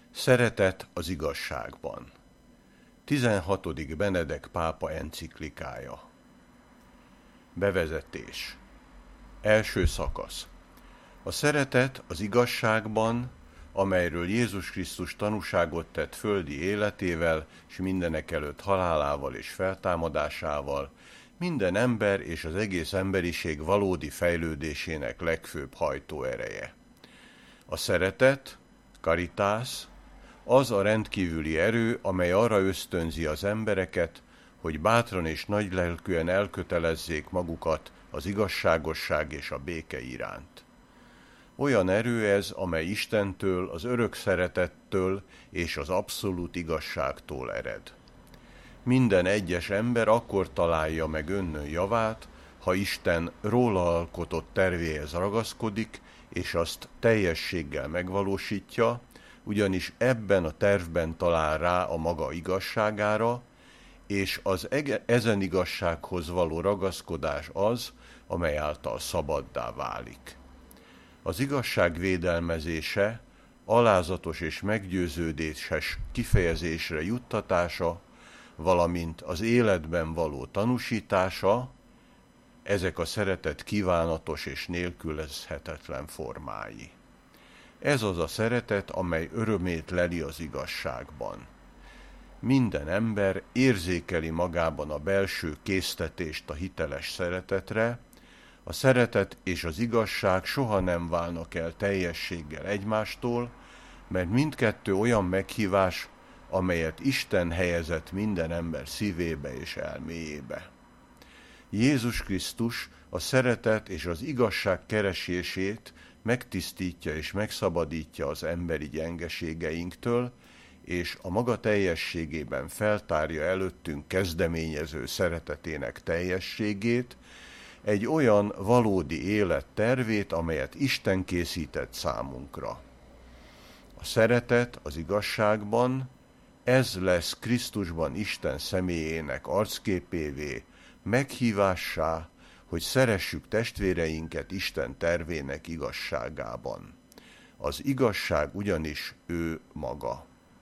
Szeretet az igazságban. 16. Benedek pápa enciklikája. Bevezetés. Első szakasz. A szeretet az igazságban, amelyről Jézus Krisztus tanúságot tett földi életével, és mindenekelőtt halálával és feltámadásával, minden ember és az egész emberiség valódi fejlődésének legfőbb hajtóereje. A szeretet, caritas, az a rendkívüli erő, amely arra ösztönzi az embereket, hogy bátran és nagylelkűen elkötelezzék magukat az igazságosság és a béke iránt. Olyan erő ez, amely Istentől, az örök szeretettől és az abszolút igazságtól ered. Minden egyes ember akkor találja meg önnön javát, ha Isten róla alkotott tervéhez ragaszkodik, és azt teljességgel megvalósítja, ugyanis ebben a tervben talál rá a maga igazságára, és az ezen igazsághoz való ragaszkodás az, amely által szabaddá válik. Az igazság védelmezése, alázatos és meggyőződéses kifejezésre juttatása, valamint az életben való tanúsítása, ezek a szeretet kívánatos és nélkülözhetetlen formái. Ez az a szeretet, amely örömét leli az igazságban. Minden ember érzékeli magában a belső késztetést a hiteles szeretetre, a szeretet és az igazság soha nem válnak el teljességgel egymástól, mert mindkettő olyan meghívás, amelyet Isten helyezett minden ember szívébe és elméjébe. Jézus Krisztus a szeretet és az igazság keresését megtisztítja és megszabadítja az emberi gyengeségeinktől, és a maga teljességében feltárja előttünk kezdeményező szeretetének teljességét, egy olyan valódi élet tervét, amelyet Isten készített számunkra. A szeretet az igazságban, ez lesz Krisztusban Isten személyének arcképévé, meghívássá, hogy szeressük testvéreinket Isten tervének igazságában. Az igazság ugyanis ő maga.